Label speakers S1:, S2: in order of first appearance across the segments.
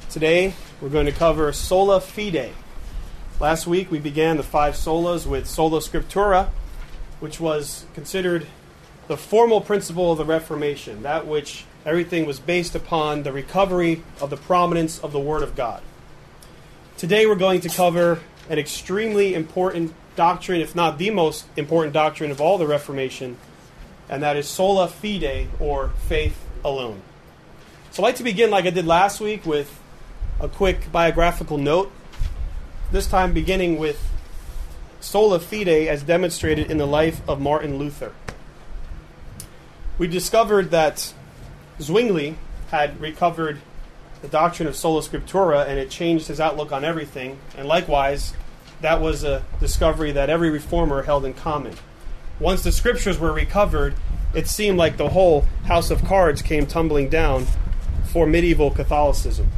S1: Today, we're going to cover sola fide. Last week, we began the 5 solas with sola scriptura, which was considered the formal principle of the Reformation, that which everything was based upon the recovery of the prominence of the Word of God. Today, we're going to cover an extremely important doctrine, if not the most important doctrine of all the Reformation, and that is sola fide, or faith alone. So I'd like to begin like I did last week with a quick biographical note, this time beginning with sola fide as demonstrated in the life of Martin Luther. We discovered that Zwingli had recovered the doctrine of sola scriptura, and it changed his outlook on everything, and likewise, that was a discovery that every reformer held in common. Once the scriptures were recovered, it seemed like the whole house of cards came tumbling down for medieval Catholicism.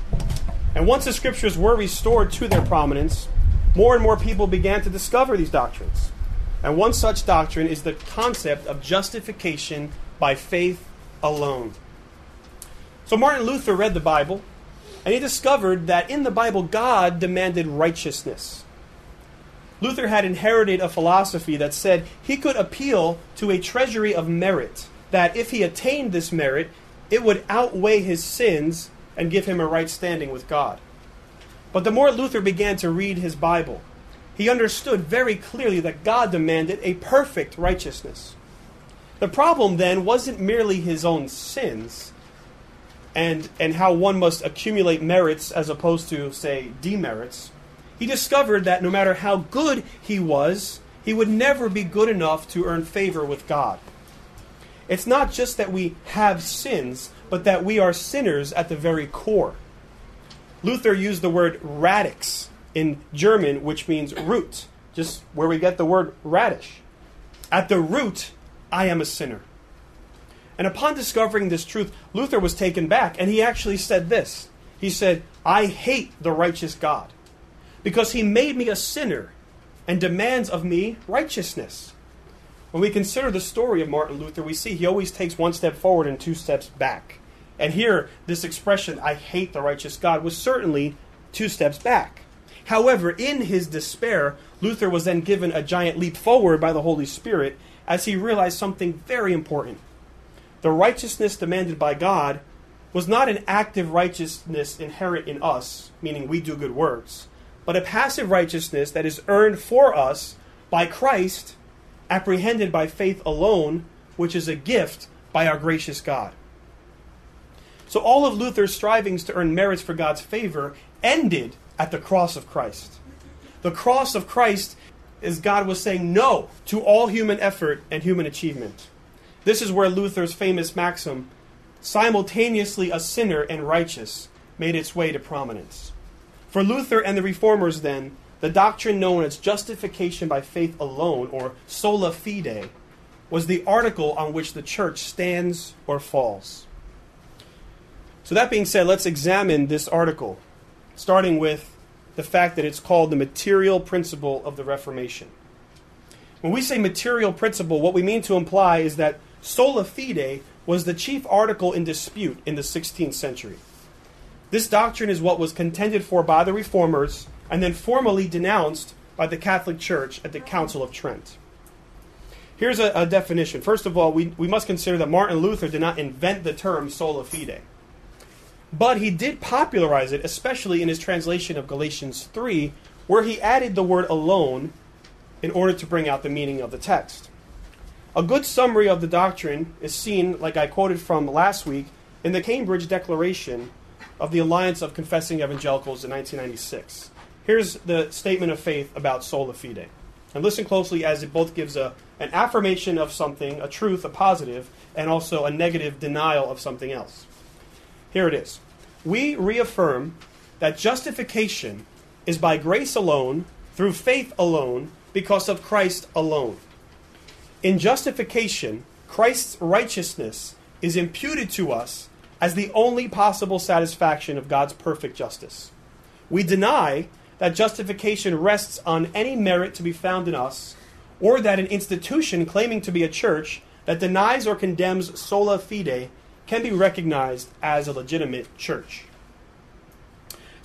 S1: And once the scriptures were restored to their prominence, more and more people began to discover these doctrines. And one such doctrine is the concept of justification by faith alone. So Martin Luther read the Bible, and he discovered that in the Bible, God demanded righteousness. Luther had inherited a philosophy that said he could appeal to a treasury of merit, that if he attained this merit, it would outweigh his sins and give him a right standing with God. But the more Luther began to read his Bible, he understood very clearly that God demanded a perfect righteousness. The problem then wasn't merely his own sins and how one must accumulate merits as opposed to, say, demerits. He discovered that no matter how good he was, he would never be good enough to earn favor with God. It's not just that we have sins, but that we are sinners at the very core. Luther used the word radix in German, which means root, just where we get the word radish. At the root, I am a sinner. And upon discovering this truth, Luther was taken back, and he actually said this. He said, I hate the righteous God, because he made me a sinner and demands of me righteousness. When we consider the story of Martin Luther, we see he always takes one step forward and 2 steps back. And here, this expression, I hate the righteous God, was certainly 2 steps back. However, in his despair, Luther was then given a giant leap forward by the Holy Spirit as he realized something very important. The righteousness demanded by God was not an active righteousness inherent in us, meaning we do good works, but a passive righteousness that is earned for us by Christ, apprehended by faith alone, which is a gift by our gracious God. So all of Luther's strivings to earn merits for God's favor ended at the cross of Christ. The cross of Christ is God was saying no to all human effort and human achievement. This is where Luther's famous maxim, simultaneously a sinner and righteous, made its way to prominence. For Luther and the Reformers then, the doctrine known as justification by faith alone, or sola fide, was the article on which the church stands or falls. So that being said, let's examine this article, starting with the fact that it's called the material principle of the Reformation. When we say material principle, what we mean to imply is that sola fide was the chief article in dispute in the 16th century. This doctrine is what was contended for by the Reformers and then formally denounced by the Catholic Church at the Council of Trent. Here's a definition. First of all, we must consider that Martin Luther did not invent the term sola fide, but he did popularize it, especially in his translation of Galatians 3, where he added the word alone in order to bring out the meaning of the text. A good summary of the doctrine is seen, like I quoted from last week, in the Cambridge Declaration of the Alliance of Confessing Evangelicals in 1996. Here's the statement of faith about sola fide. And listen closely as it both gives an affirmation of something, a truth, a positive, and also a negative denial of something else. Here it is. We reaffirm that justification is by grace alone, through faith alone, because of Christ alone. In justification, Christ's righteousness is imputed to us as the only possible satisfaction of God's perfect justice. We deny that justification rests on any merit to be found in us, or that an institution claiming to be a church that denies or condemns sola fide can be recognized as a legitimate church.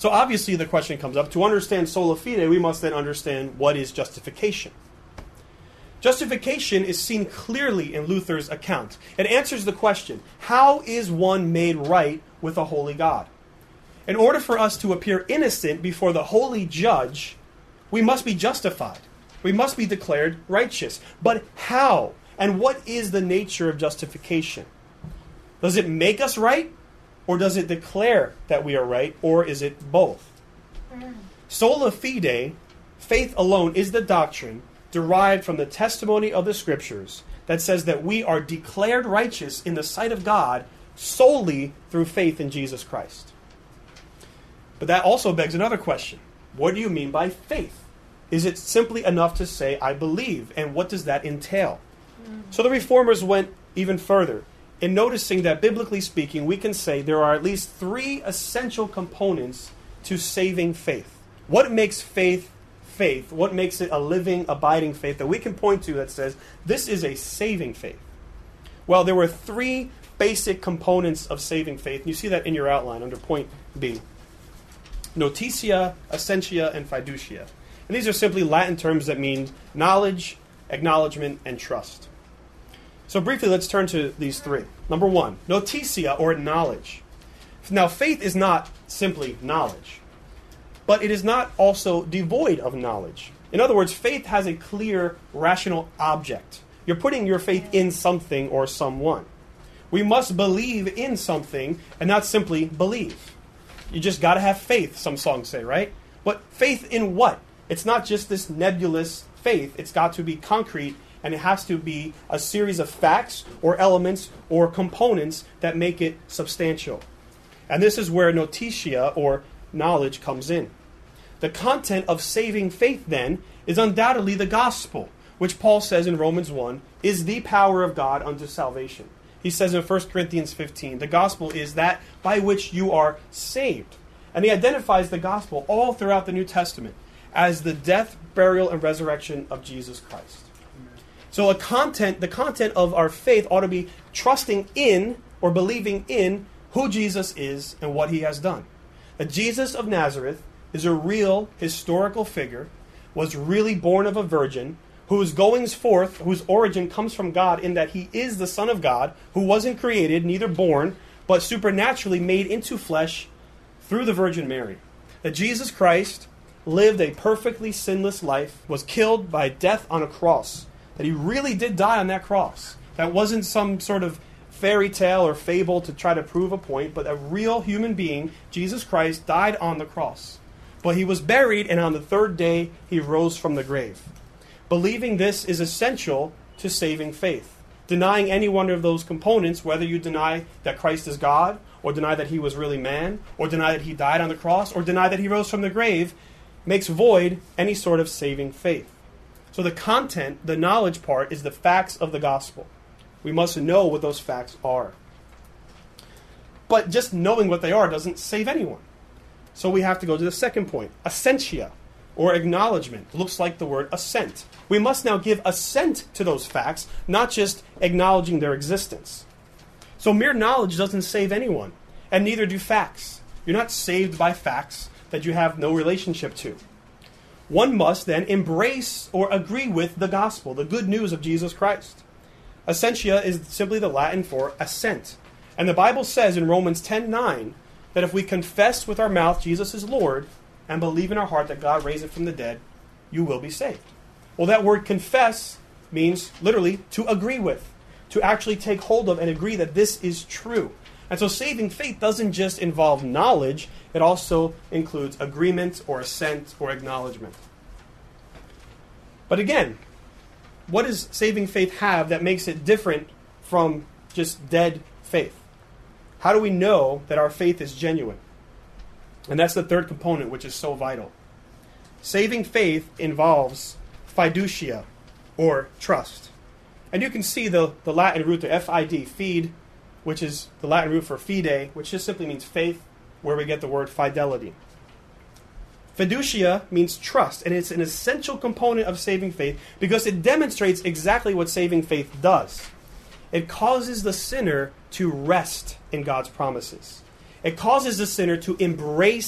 S1: So obviously the question comes up, to understand sola fide, we must then understand what is justification. Justification is seen clearly in Luther's account. It answers the question, how is one made right with a holy God? In order for us to appear innocent before the holy judge, we must be justified. We must be declared righteous. But how? And what is the nature of justification? Does it make us right? Or does it declare that we are right? Or is it both? Sola fide, faith alone, is the doctrine derived from the testimony of the Scriptures that says that we are declared righteous in the sight of God solely through faith in Jesus Christ. But that also begs another question. What do you mean by faith? Is it simply enough to say, I believe? And what does that entail? So the Reformers went even further in noticing that, biblically speaking, we can say there are at least three essential components to saving faith. What makes faith faith? What makes it a living, abiding faith that we can point to that says, this is a saving faith? Well, there were three basic components of saving faith. You see that in your outline under point B. Notitia, essentia, and fiducia. And these are simply Latin terms that mean knowledge, acknowledgement, and trust. So briefly, let's turn to these three. Number one, notitia, or knowledge. Now, faith is not simply knowledge, but it is not also devoid of knowledge. In other words, faith has a clear, rational object. You're putting your faith in something or someone. We must believe in something and not simply believe. You just got to have faith, some songs say, right? But faith in what? It's not just this nebulous faith. It's got to be concrete, and it has to be a series of facts or elements or components that make it substantial. And this is where notitia, or knowledge, comes in. The content of saving faith, then, is undoubtedly the gospel, which Paul says in Romans 1 is the power of God unto salvation. He says in 1 Corinthians 15, the gospel is that by which you are saved. And he identifies the gospel all throughout the New Testament as the death, burial, and resurrection of Jesus Christ. So the content of our faith ought to be trusting in or believing in who Jesus is and what he has done. That Jesus of Nazareth is a real historical figure, was really born of a virgin, whose goings forth, whose origin comes from God in that he is the Son of God, who wasn't created, neither born, but supernaturally made into flesh through the Virgin Mary. That Jesus Christ lived a perfectly sinless life, was killed by death on a cross, that he really did die on that cross. That wasn't some sort of fairy tale or fable to try to prove a point, but a real human being, Jesus Christ, died on the cross. But he was buried, and on the third day, he rose from the grave. Believing this is essential to saving faith. Denying any one of those components, whether you deny that Christ is God, or deny that he was really man, or deny that he died on the cross, or deny that he rose from the grave, makes void any sort of saving faith. So the content, the knowledge part, is the facts of the gospel. We must know what those facts are. But just knowing what they are doesn't save anyone. So we have to go to the second point, essentia, or acknowledgement. Looks like the word assent. We must now give assent to those facts, not just acknowledging their existence. So mere knowledge doesn't save anyone, and neither do facts. You're not saved by facts that you have no relationship to. One must then embrace or agree with the gospel, the good news of Jesus Christ. Essentia is simply the Latin for assent. And the Bible says in Romans 10:9 that if we confess with our mouth Jesus is Lord and believe in our heart that God raised him from the dead, you will be saved. Well, that word confess means literally to agree with, to actually take hold of and agree that this is true. And so saving faith doesn't just involve knowledge, it also includes agreement or assent or acknowledgement. But again, what does saving faith have that makes it different from just dead faith? How do we know that our faith is genuine? And that's the third component, which is so vital. Saving faith involves fiducia, or trust. And you can see the Latin root there, F-I-D, feed, which is the Latin root for fide, which just simply means faith, where we get the word fidelity. Fiducia means trust, and it's an essential component of saving faith because it demonstrates exactly what saving faith does. It causes the sinner to rest in God's promises. It causes the sinner to embrace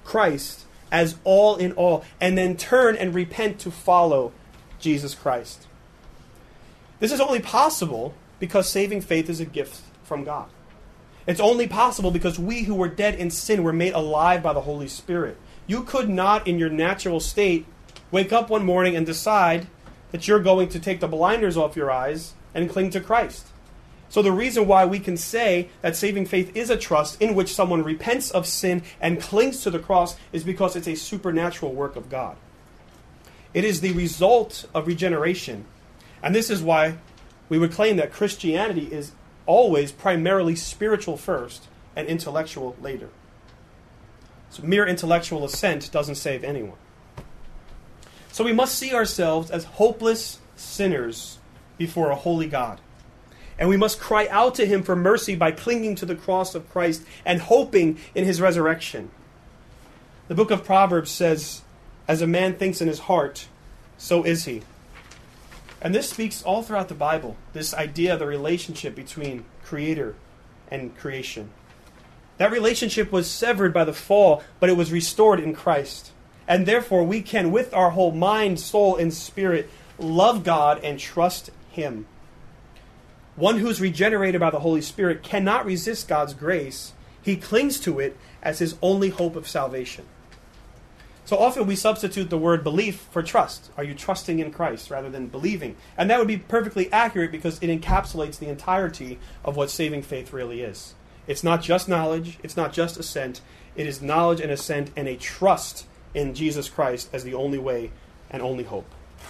S1: Christ as all in all, and then turn and repent to follow Jesus Christ. This is only possible because saving faith is a gift from God. It's only possible because we who were dead in sin were made alive by the Holy Spirit. You could not, in your natural state, wake up one morning and decide that you're going to take the blinders off your eyes and cling to Christ. So the reason why we can say that saving faith is a trust in which someone repents of sin and clings to the cross is because it's a supernatural work of God. It is the result of regeneration. And this is why we would claim that Christianity is always primarily spiritual first and intellectual later. So mere intellectual assent doesn't save anyone. So we must see ourselves as hopeless sinners before a holy God. And we must cry out to him for mercy by clinging to the cross of Christ and hoping in his resurrection. The book of Proverbs says, "As a man thinks in his heart, so is he." And this speaks all throughout the Bible, this idea of the relationship between Creator and creation. That relationship was severed by the fall, but it was restored in Christ. And therefore we can, with our whole mind, soul, and spirit, love God and trust him. One who's regenerated by the Holy Spirit cannot resist God's grace. He clings to it as his only hope of salvation. So often we substitute the word belief for trust. Are you trusting in Christ rather than believing? And that would be perfectly accurate because it encapsulates the entirety of what saving faith really is. It's not just knowledge. It's not just assent. It is knowledge and assent and a trust in Jesus Christ as the only way and only hope.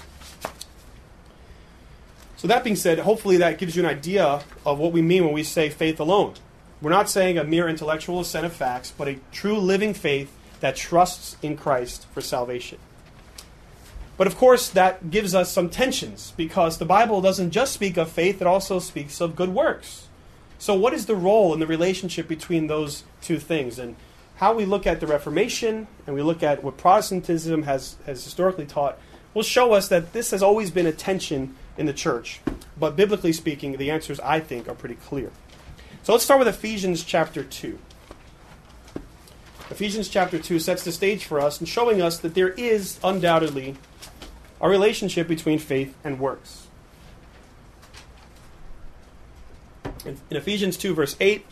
S1: So that being said, hopefully that gives you an idea of what we mean when we say faith alone. We're not saying a mere intellectual assent of facts, but a true living faith that trusts in Christ for salvation. But of course, that gives us some tensions, because the Bible doesn't just speak of faith, it also speaks of good works. So what is the role and the relationship between those two things? And how we look at the Reformation, and we look at what Protestantism has historically taught, will show us that this has always been a tension in the church. But biblically speaking, the answers, I think, are pretty clear. So let's start with Ephesians chapter 2. Ephesians chapter 2 sets the stage for us in showing us that there is undoubtedly a relationship between faith and works. In Ephesians 2 verse 8,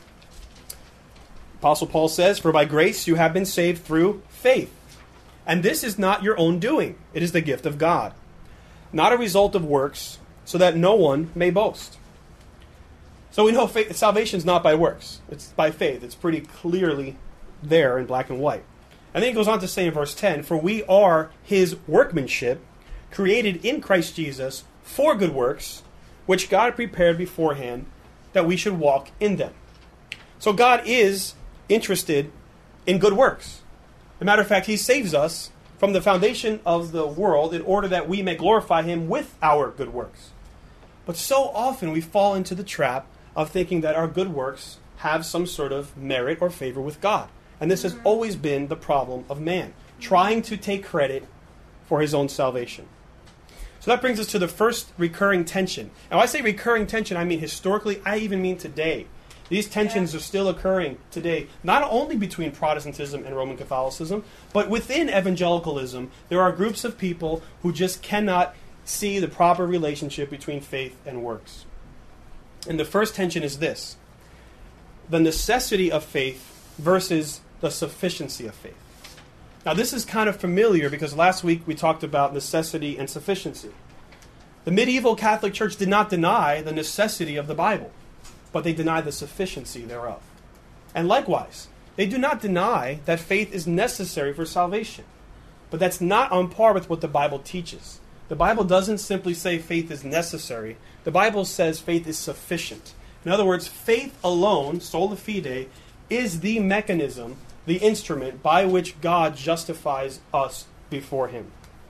S1: Apostle Paul says, "For by grace you have been saved through faith. And this is not your own doing. It is the gift of God, not a result of works, so that no one may boast." So we know salvation is not by works. It's by faith. It's pretty clearly there in black and white. And then he goes on to say in verse 10, "For we are his workmanship, created in Christ Jesus for good works, which God prepared beforehand that we should walk in them." So God is interested in good works. As a matter of fact, he saves us from the foundation of the world in order that we may glorify him with our good works. But so often we fall into the trap of thinking that our good works have some sort of merit or favor with God. And this has always been the problem of man, trying to take credit for his own salvation. So that brings us to the first recurring tension. And when I say recurring tension, I mean historically, I even mean today. These tensions are still occurring today, not only between Protestantism and Roman Catholicism, but within evangelicalism, there are groups of people who just cannot see the proper relationship between faith and works. And the first tension is this: the necessity of faith versus the sufficiency of faith. Now this is kind of familiar because last week we talked about necessity and sufficiency. The medieval Catholic Church did not deny the necessity of the Bible, but they denied the sufficiency thereof. And likewise, they do not deny that faith is necessary for salvation, but that's not on par with what the Bible teaches. The Bible doesn't simply say faith is necessary. The Bible says faith is sufficient. In other words, faith alone, sola fide, is the mechanism, the instrument by which God justifies us before him.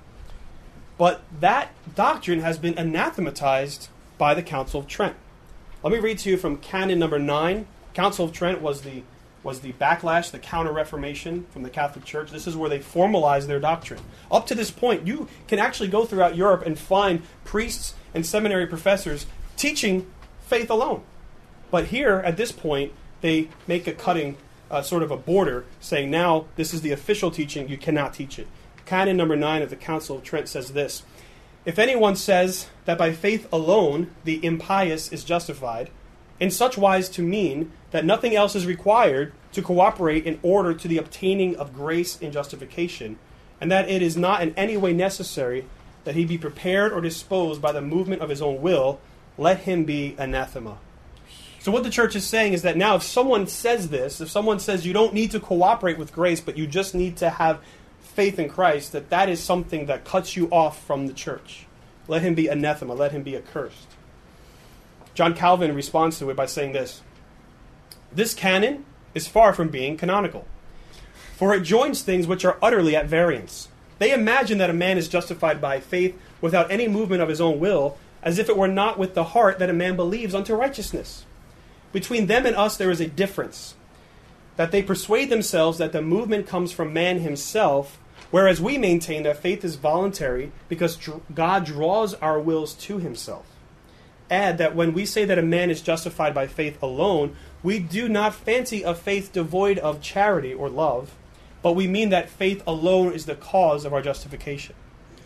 S1: But that doctrine has been anathematized by the Council of Trent. Let me read to you from Canon number 9. Council of Trent was the backlash, the counter-reformation from the Catholic Church. This is where they formalized their doctrine. Up to this point, you can actually go throughout Europe and find priests and seminary professors teaching faith alone. But here, at this point, they make a cutting sort of a border, saying now this is the official teaching, you cannot teach it. Canon number 9 of the Council of Trent says this: if anyone says that by faith alone the impious is justified, in such wise to mean that nothing else is required to cooperate in order to the obtaining of grace in justification, and that it is not in any way necessary that he be prepared or disposed by the movement of his own will, let him be anathema. So what the church is saying is that now if someone says this, if someone says you don't need to cooperate with grace, but you just need to have faith in Christ, that is something that cuts you off from the church. Let him be anathema, let him be accursed. John Calvin responds to it by saying this: this canon is far from being canonical, for it joins things which are utterly at variance. They imagine that a man is justified by faith without any movement of his own will, as if it were not with the heart that a man believes unto righteousness. Between them and us there is a difference, that they persuade themselves that the movement comes from man himself, whereas we maintain that faith is voluntary because God draws our wills to himself. Add that when we say that a man is justified by faith alone, we do not fancy a faith devoid of charity or love, but we mean that faith alone is the cause of our justification.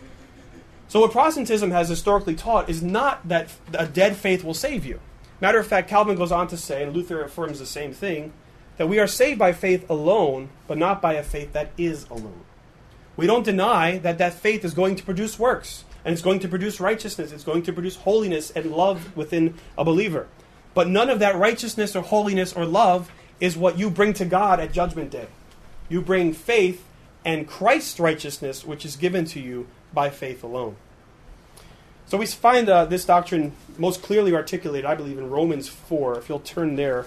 S1: So what Protestantism has historically taught is not that a dead faith will save you. Matter of fact, Calvin goes on to say, and Luther affirms the same thing, that we are saved by faith alone, but not by a faith that is alone. We don't deny that that faith is going to produce works, and it's going to produce righteousness, it's going to produce holiness and love within a believer. But none of that righteousness or holiness or love is what you bring to God at Judgment Day. You bring faith and Christ's righteousness, which is given to you by faith alone. So we find this doctrine most clearly articulated, I believe, in Romans 4. If you'll turn there,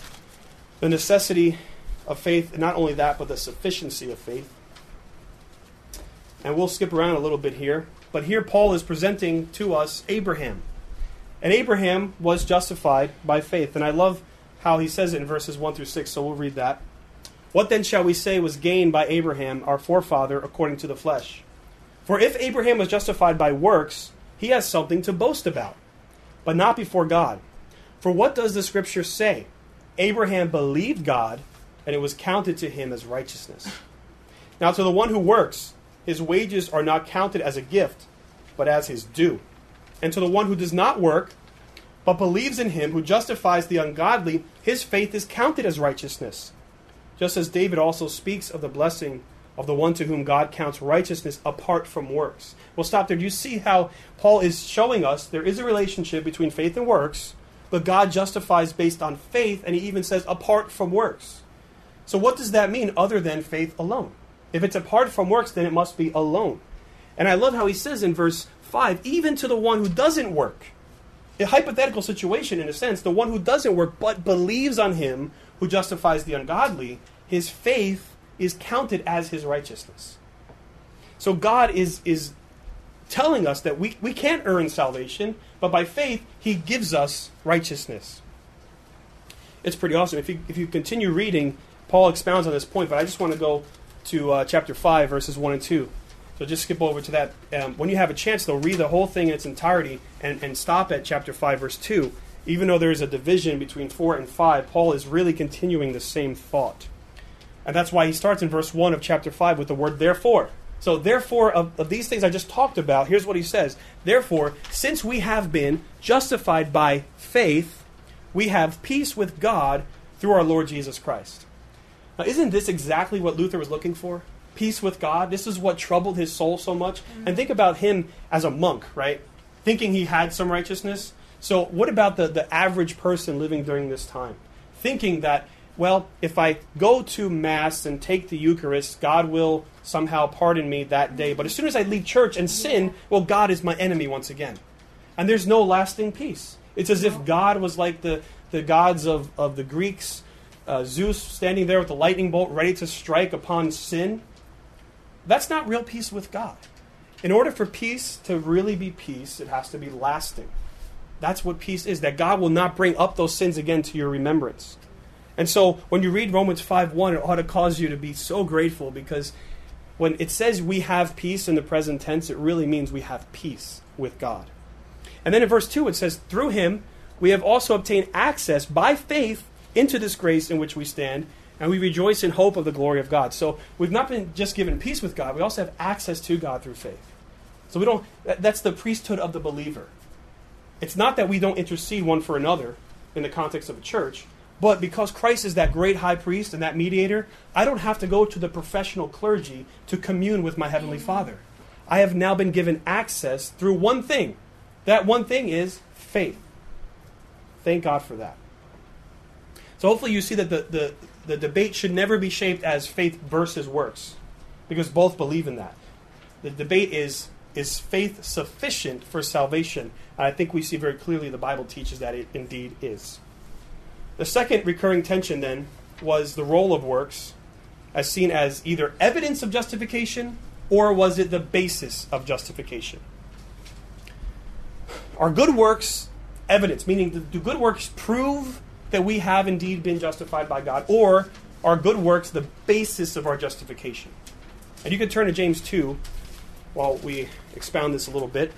S1: the necessity of faith, and not only that, but the sufficiency of faith. And we'll skip around a little bit here. But here Paul is presenting to us Abraham. And Abraham was justified by faith. And I love how he says it in verses 1 through 6, so we'll read that. What then shall we say was gained by Abraham, our forefather, according to the flesh? For if Abraham was justified by works, he has something to boast about, but not before God. For what does the Scripture say? Abraham believed God, and it was counted to him as righteousness. Now to the one who works, his wages are not counted as a gift, but as his due. And to the one who does not work, but believes in him who justifies the ungodly, his faith is counted as righteousness. Just as David also speaks of the blessing of the one to whom God counts righteousness apart from works. We'll stop there. Do you see how Paul is showing us there is a relationship between faith and works, but God justifies based on faith, and he even says apart from works. So what does that mean other than faith alone? If it's apart from works, then it must be alone. And I love how he says in verse 5, even to the one who doesn't work. A hypothetical situation in a sense, the one who doesn't work but believes on him who justifies the ungodly, his faith is counted as his righteousness. So God is telling us that we can't earn salvation, but by faith he gives us righteousness. It's pretty awesome. If you continue reading, Paul expounds on this point, but I just want to go to chapter 5, verses 1 and 2. So just skip over to that. When you have a chance, though, read the whole thing in its entirety and stop at chapter 5, verse 2. Even though there is a division between 4 and 5, Paul is really continuing the same thought. And that's why he starts in verse 1 of chapter 5 with the word therefore. So therefore, of these things I just talked about, here's what he says. Therefore, since we have been justified by faith, we have peace with God through our Lord Jesus Christ. Now, isn't this exactly what Luther was looking for? Peace with God. This is what troubled his soul so much. And think about him as a monk, right? Thinking he had some righteousness. So what about the average person living during this time? Thinking that, well, if I go to Mass and take the Eucharist, God will somehow pardon me that day. But as soon as I leave church and sin, well, God is my enemy once again. And there's no lasting peace. It's as if God was like the gods of the Greeks, Zeus standing there with the lightning bolt ready to strike upon sin. That's not real peace with God. In order for peace to really be peace, it has to be lasting. That's what peace is, that God will not bring up those sins again to your remembrance. And so when you read Romans 5:1, it ought to cause you to be so grateful, because when it says we have peace in the present tense, it really means we have peace with God. And then in verse 2 it says, through him we have also obtained access by faith into this grace in which we stand, And we rejoice in hope of the glory of God. So we've not been just given peace with God, we also have access to God through faith. So that's the priesthood of the believer. It's not that we don't intercede one for another in the context of a church, but because Christ is that great high priest and that mediator, I don't have to go to the professional clergy to commune with my Heavenly Father. I have now been given access through one thing. That one thing is faith. Thank God for that. So hopefully you see that the debate should never be shaped as faith versus works, because both believe in that. The debate is faith sufficient for salvation? And I think we see very clearly the Bible teaches that it indeed is. The second recurring tension then was the role of works as seen as either evidence of justification or was it the basis of justification? Are good works evidence, meaning do good works prove that we have indeed been justified by God, or are good works the basis of our justification? And you can turn to James 2 while we expound this a little bit.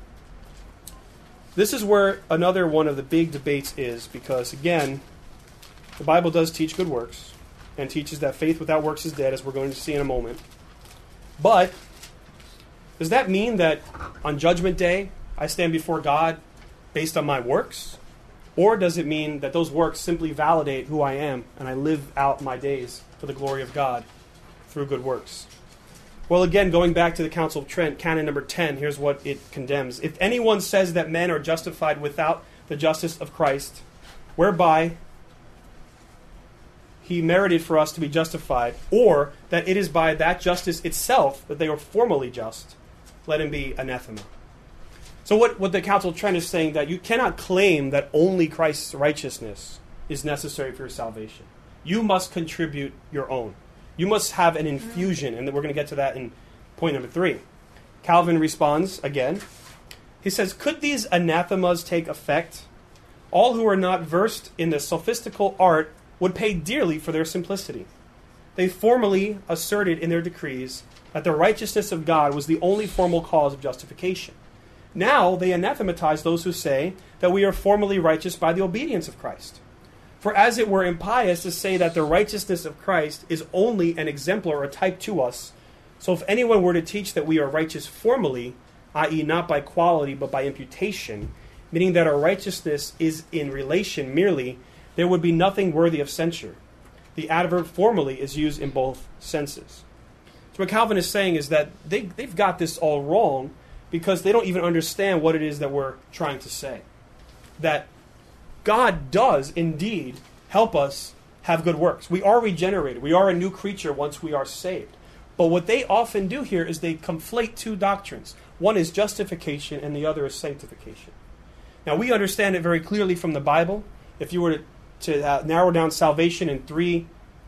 S1: This is where another one of the big debates is, because again, the Bible does teach good works and teaches that faith without works is dead, as we're going to see in a moment. But does that mean that on Judgment Day I stand before God based on my works? Or does it mean that those works simply validate who I am and I live out my days for the glory of God through good works? Well, again, going back to the Council of Trent, canon number 10, here's what it condemns. If anyone says that men are justified without the justice of Christ, whereby he merited for us to be justified, or that it is by that justice itself that they were formally just, let him be anathema. So what the Council of Trent is saying, that you cannot claim that only Christ's righteousness is necessary for your salvation. You must contribute your own. You must have an infusion, and we're going to get to that in point number 3. Calvin responds again. He says, could these anathemas take effect? All who are not versed in the sophistical art would pay dearly for their simplicity. They formally asserted in their decrees that the righteousness of God was the only formal cause of justification. Now they anathematize those who say that we are formally righteous by the obedience of Christ. For as it were impious to say that the righteousness of Christ is only an exemplar or a type to us, so if anyone were to teach that we are righteous formally, i.e. not by quality but by imputation, meaning that our righteousness is in relation merely, there would be nothing worthy of censure. The adverb formally is used in both senses. So what Calvin is saying is that they've got this all wrong because they don't even understand what it is that we're trying to say. That God does indeed help us have good works. We are regenerated. We are a new creature once we are saved. But what they often do here is they conflate two doctrines. One is justification and the other is sanctification. Now we understand it very clearly from the Bible. If you were to narrow down salvation in 3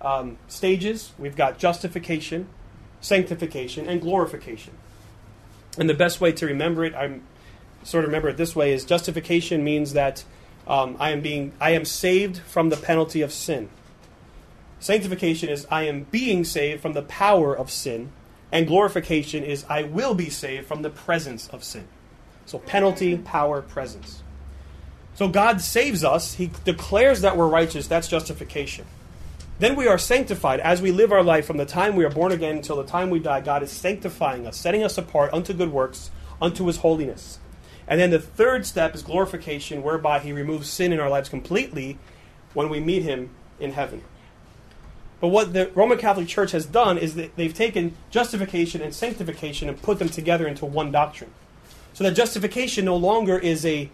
S1: stages, we've got justification, sanctification, and glorification. And the best way to remember it, I sort of remember it this way, is justification means that I am saved from the penalty of sin. Sanctification is I am being saved from the power of sin. And glorification is I will be saved from the presence of sin. So penalty, power, presence. So God saves us. He declares that we're righteous. That's justification. Then we are sanctified. As we live our life from the time we are born again until the time we die, God is sanctifying us, setting us apart unto good works, unto His holiness. And then the third step is glorification, whereby He removes sin in our lives completely when we meet Him in heaven. But what the Roman Catholic Church has done is that they've taken justification and sanctification and put them together into one doctrine. So that justification no longer is an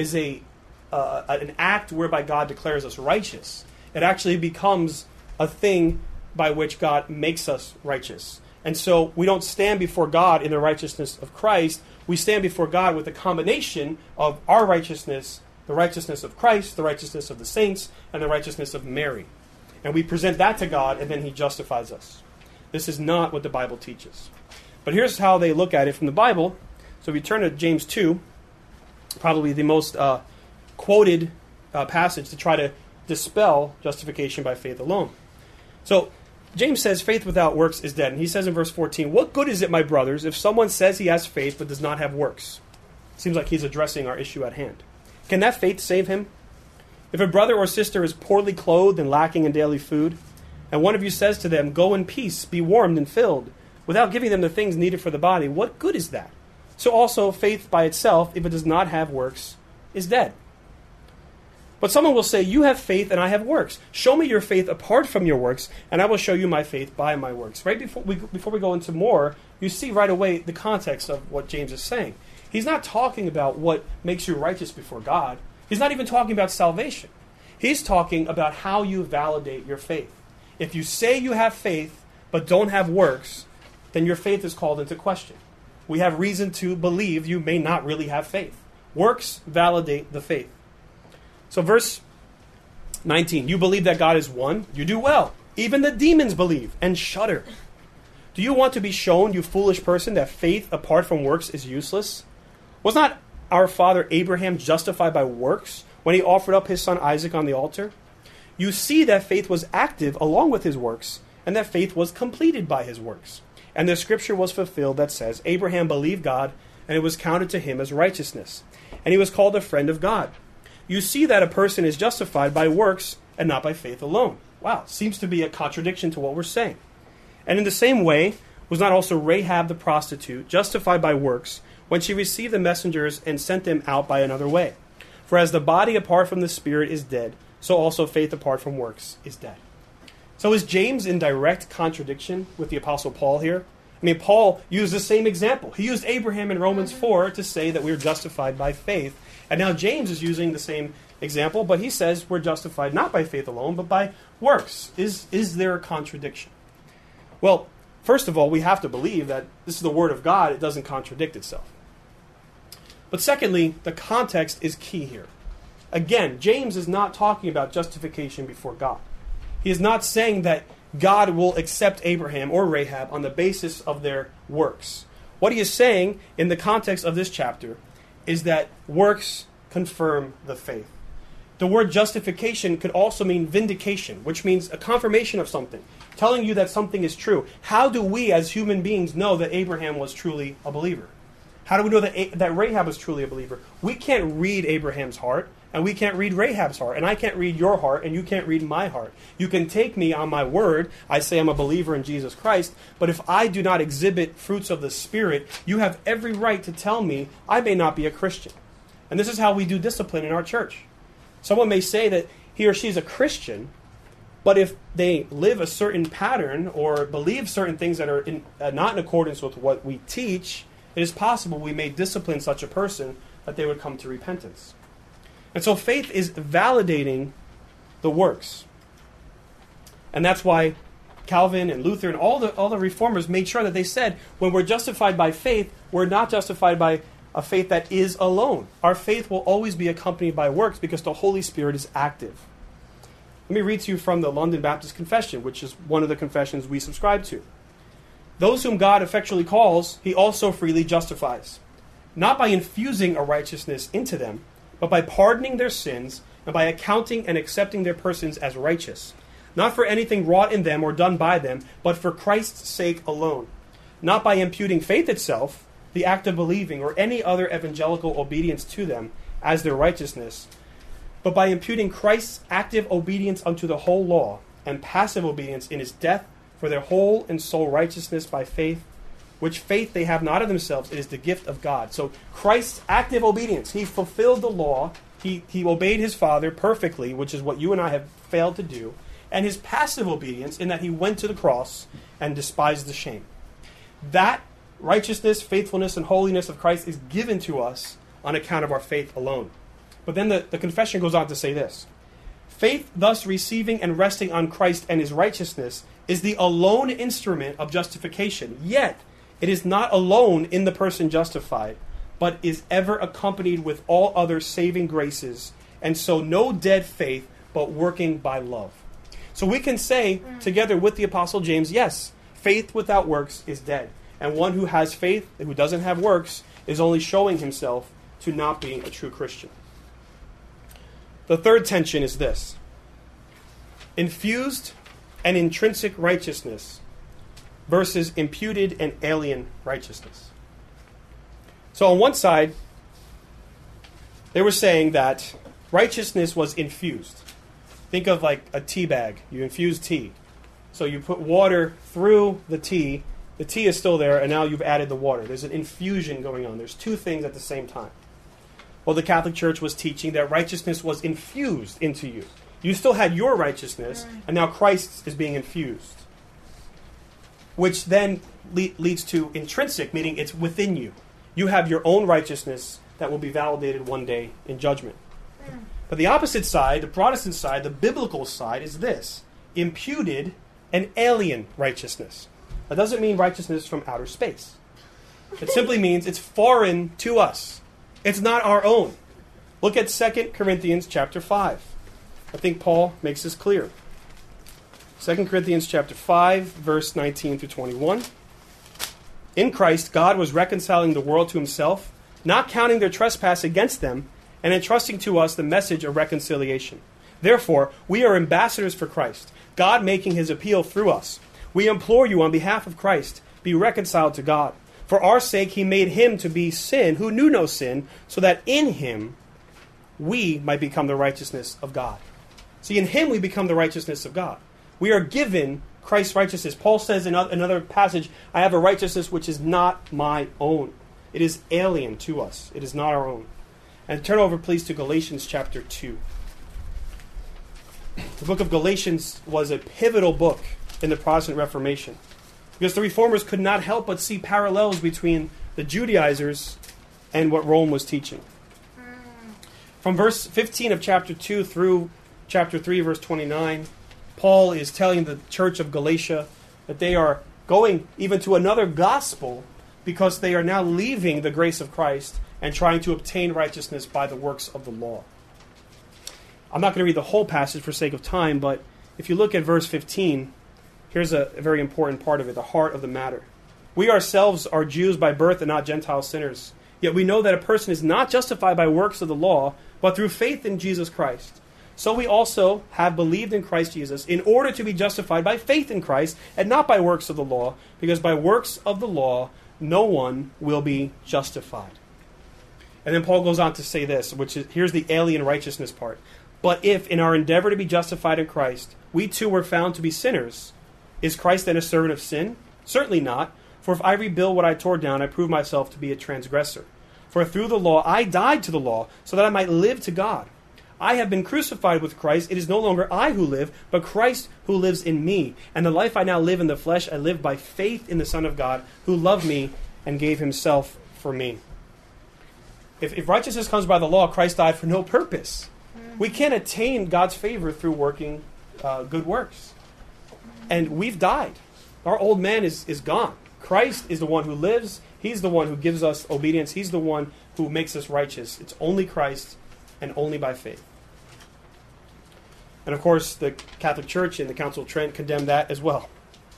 S1: act whereby God declares us righteous. It actually becomes a thing by which God makes us righteous. And so we don't stand before God in the righteousness of Christ. We stand before God with a combination of our righteousness, the righteousness of Christ, the righteousness of the saints, and the righteousness of Mary. And we present that to God, and then He justifies us. This is not what the Bible teaches. But here's how they look at it from the Bible. So if you turn to James 2, probably the most quoted passage to try to dispel justification by faith alone. So James says faith without works is dead. And he says in verse 14, what good is it, my brothers, if someone says he has faith but does not have works? Seems like he's addressing our issue at hand. Can that faith save him? If a brother or sister is poorly clothed and lacking in daily food, and one of you says to them, 'Go in peace, be warmed and filled,' without giving them the things needed for the body, what good is that? So also faith by itself, if it does not have works, is dead. But someone will say, 'You have faith and I have works. Show me your faith apart from your works, and I will show you my faith by my works.'" Right before we go into more, you see right away the context of what James is saying. He's not talking about what makes you righteous before God. He's not even talking about salvation. He's talking about how you validate your faith. If you say you have faith but don't have works, then your faith is called into question. We have reason to believe you may not really have faith. Works validate the faith. So verse 19, "You believe that God is one? You do well. Even the demons believe and shudder. Do you want to be shown, you foolish person, that faith apart from works is useless? Was not our father Abraham justified by works when he offered up his son Isaac on the altar? You see that faith was active along with his works, and that faith was completed by his works. And the scripture was fulfilled that says, 'Abraham believed God, and it was counted to him as righteousness. And he was called a friend of God.' You see that a person is justified by works and not by faith alone." Wow, seems to be a contradiction to what we're saying. "And in the same way, was not also Rahab the prostitute justified by works when she received the messengers and sent them out by another way? For as the body apart from the spirit is dead, so also faith apart from works is dead." So is James in direct contradiction with the Apostle Paul here? I mean, Paul used the same example. He used Abraham in Romans 4 to say that we're justified by faith. And now James is using the same example, but he says we're justified not by faith alone, but by works. Is there a contradiction? Well, first of all, we have to believe that this is the Word of God. It doesn't contradict itself. But secondly, the context is key here. Again, James is not talking about justification before God. He is not saying that God will accept Abraham or Rahab on the basis of their works. What he is saying in the context of this chapter is that works confirm the faith. The word justification could also mean vindication, which means a confirmation of something, telling you that something is true. How do we as human beings know that Abraham was truly a believer? How do we know that Rahab was truly a believer? We can't read Abraham's heart, and we can't read Rahab's heart, and I can't read your heart, and you can't read my heart. You can take me on my word. I say I'm a believer in Jesus Christ, but if I do not exhibit fruits of the Spirit, you have every right to tell me I may not be a Christian. And this is how we do discipline in our church. Someone may say that he or she is a Christian, but if they live a certain pattern or believe certain things that are not in accordance with what we teach, it is possible we may discipline such a person that they would come to repentance. And so faith is validating the works. And that's why Calvin and Luther and all the reformers made sure that they said, when we're justified by faith, we're not justified by a faith that is alone. Our faith will always be accompanied by works because the Holy Spirit is active. Let me read to you from the London Baptist Confession, which is one of the confessions we subscribe to. "Those whom God effectually calls, he also freely justifies, not by infusing a righteousness into them, but by pardoning their sins and by accounting and accepting their persons as righteous, not for anything wrought in them or done by them, but for Christ's sake alone, not by imputing faith itself, the act of believing, or any other evangelical obedience to them as their righteousness, but by imputing Christ's active obedience unto the whole law and passive obedience in his death for their whole and sole righteousness by faith, which faith they have not of themselves, it is the gift of God." So Christ's active obedience, he fulfilled the law, he obeyed his Father perfectly, which is what you and I have failed to do, and his passive obedience in that he went to the cross and despised the shame. That righteousness, faithfulness, and holiness of Christ is given to us on account of our faith alone. But then the confession goes on to say this: "Faith, thus receiving and resting on Christ and his righteousness, is the alone instrument of justification. Yet, it is not alone in the person justified, but is ever accompanied with all other saving graces, and so no dead faith, but working by love." So we can say, together with the Apostle James, yes, faith without works is dead. And one who has faith, who doesn't have works, is only showing himself to not being a true Christian. The third tension is this: infused and intrinsic righteousness versus imputed and alien righteousness. So on one side, they were saying that righteousness was infused. Think of like a tea bag. You infuse tea. So you put water through the tea is still there, and now you've added the water. There's an infusion going on. There's two things at the same time. Well, the Catholic Church was teaching that righteousness was infused into you. You still had your righteousness, and now Christ is being infused. Which then leads to intrinsic, meaning it's within you. You have your own righteousness that will be validated one day in judgment. But the opposite side, the Protestant side, the biblical side, is this: imputed and alien righteousness. That doesn't mean righteousness from outer space. It simply means it's foreign to us. It's not our own. Look at 2 Corinthians chapter 5. I think Paul makes this clear. 2 Corinthians chapter 5, verse 19 through 21. In Christ, God was reconciling the world to himself, not counting their trespass against them, and entrusting to us the message of reconciliation. Therefore, we are ambassadors for Christ, God making his appeal through us. We implore you on behalf of Christ, be reconciled to God. For our sake he made him to be sin who knew no sin, so that in him we might become the righteousness of God. See, in him we become the righteousness of God. We are given Christ's righteousness. Paul says in another passage, I have a righteousness which is not my own. It is alien to us. It is not our own. And turn over, please, to Galatians chapter 2. The book of Galatians was a pivotal book in the Protestant Reformation, because the Reformers could not help but see parallels between the Judaizers and what Rome was teaching. From verse 15 of chapter 2 through chapter 3, verse 29, Paul is telling the church of Galatia that they are going even to another gospel because they are now leaving the grace of Christ and trying to obtain righteousness by the works of the law. I'm not going to read the whole passage for sake of time, but if you look at verse 15, here's a very important part of it, the heart of the matter. We ourselves are Jews by birth and not Gentile sinners. Yet we know that a person is not justified by works of the law, but through faith in Jesus Christ. So we also have believed in Christ Jesus in order to be justified by faith in Christ and not by works of the law, because by works of the law no one will be justified. And then Paul goes on to say this, which is, here's the alien righteousness part. But if in our endeavor to be justified in Christ, we too were found to be sinners, is Christ then a servant of sin? Certainly not. For if I rebuild what I tore down, I prove myself to be a transgressor. For through the law I died to the law, so that I might live to God. I have been crucified with Christ. It is no longer I who live, but Christ who lives in me. And the life I now live in the flesh, I live by faith in the Son of God, who loved me and gave himself for me. If righteousness comes by the law, Christ died for no purpose. We can't attain God's favor through working good works. And we've died. Our old man is gone. Christ is the one who lives. He's the one who gives us obedience. He's the one who makes us righteous. It's only Christ and only by faith. And of course, the Catholic Church and the Council of Trent condemned that as well.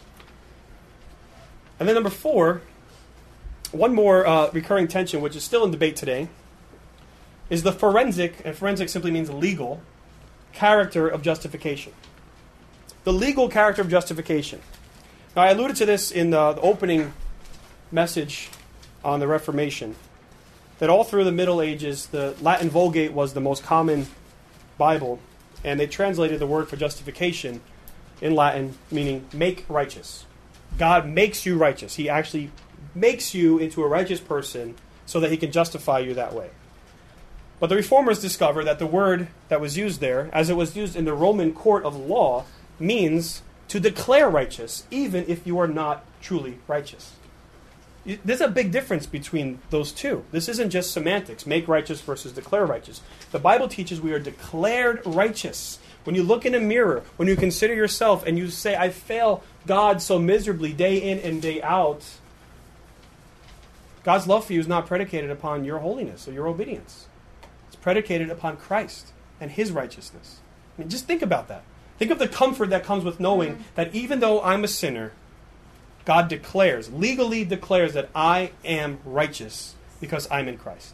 S1: And then number 4, one more recurring tension, which is still in debate today, is the forensic, and forensic simply means legal, character of justification. The legal character of justification. Now, I alluded to this in the opening message on the Reformation, that all through the Middle Ages, the Latin Vulgate was the most common Bible, and they translated the word for justification in Latin, meaning make righteous. God makes you righteous. He actually makes you into a righteous person so that he can justify you that way. But the Reformers discovered that the word that was used there, as it was used in the Roman court of law, means to declare righteous, even if you are not truly righteous. There's a big difference between those two. This isn't just semantics, make righteous versus declare righteous. The Bible teaches we are declared righteous. When you look in a mirror, when you consider yourself and you say, I fail God so miserably day in and day out, God's love for you is not predicated upon your holiness or your obedience. It's predicated upon Christ and his righteousness. I mean, just think about that. Think of the comfort that comes with knowing that even though I'm a sinner, God declares, legally declares that I am righteous because I'm in Christ.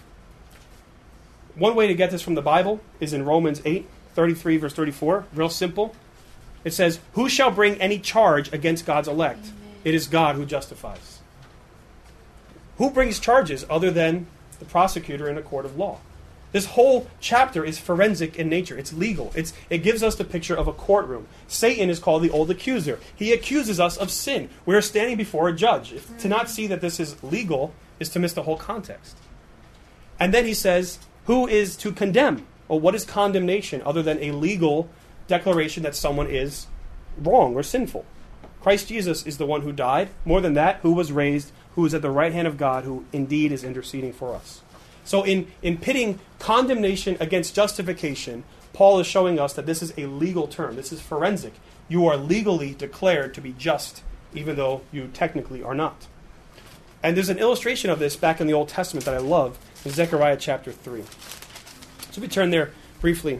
S1: One way to get this from the Bible is in Romans 8:33, verse 34. Real simple. It says, who shall bring any charge against God's elect? Amen. It is God who justifies. Who brings charges other than the prosecutor in a court of law? This whole chapter is forensic in nature. It's legal. It gives us the picture of a courtroom. Satan is called the old accuser. He accuses us of sin. We are standing before a judge. To not see that this is legal is to miss the whole context. And then he says, who is to condemn? Well, what is condemnation other than a legal declaration that someone is wrong or sinful? Christ Jesus is the one who died. More than that, who was raised, who is at the right hand of God, who indeed is interceding for us. So in pitting condemnation against justification, Paul is showing us that this is a legal term. This is forensic. You are legally declared to be just, even though you technically are not. And there's an illustration of this back in the Old Testament that I love in Zechariah chapter 3. So we turn there briefly.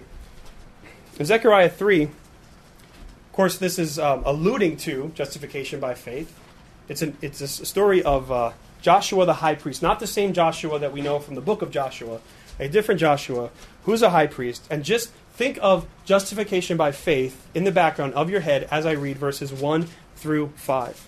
S1: In Zechariah 3, of course, this is alluding to justification by faith. It's a story of Joshua the high priest, not the same Joshua that we know from the book of Joshua, a different Joshua who's a high priest. And just think of justification by faith in the background of your head as I read verses 1 through 5.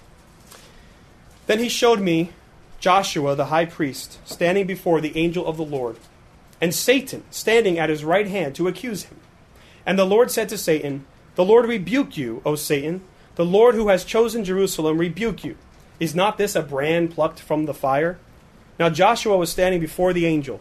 S1: Then he showed me Joshua the high priest standing before the angel of the Lord, and Satan standing at his right hand to accuse him. And the Lord said to Satan, "The Lord rebuke you, O Satan. The Lord who has chosen Jerusalem rebuke you. Is not this a brand plucked from the fire?" Now Joshua was standing before the angel,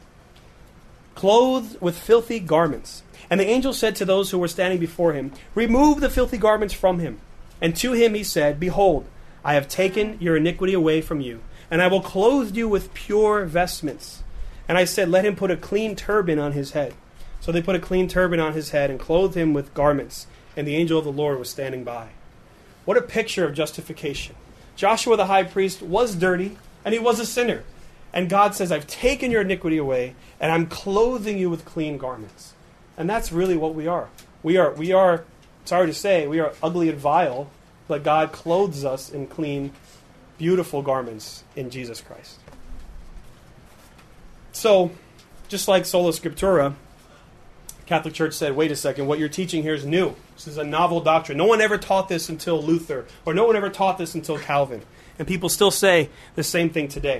S1: clothed with filthy garments. And the angel said to those who were standing before him, "Remove the filthy garments from him." And to him he said, "Behold, I have taken your iniquity away from you, and I will clothe you with pure vestments." And I said, "Let him put a clean turban on his head." So they put a clean turban on his head and clothed him with garments. And the angel of the Lord was standing by. What a picture of justification. Joshua the high priest was dirty, and he was a sinner. And God says, "I've taken your iniquity away, and I'm clothing you with clean garments." And that's really what we are. We are, sorry to say, we are ugly and vile, but God clothes us in clean, beautiful garments in Jesus Christ. So, just like Sola Scriptura, Catholic Church said, wait a second, what you're teaching here is new. This is a novel doctrine. No one ever taught this until Luther, or no one ever taught this until Calvin. And people still say the same thing today.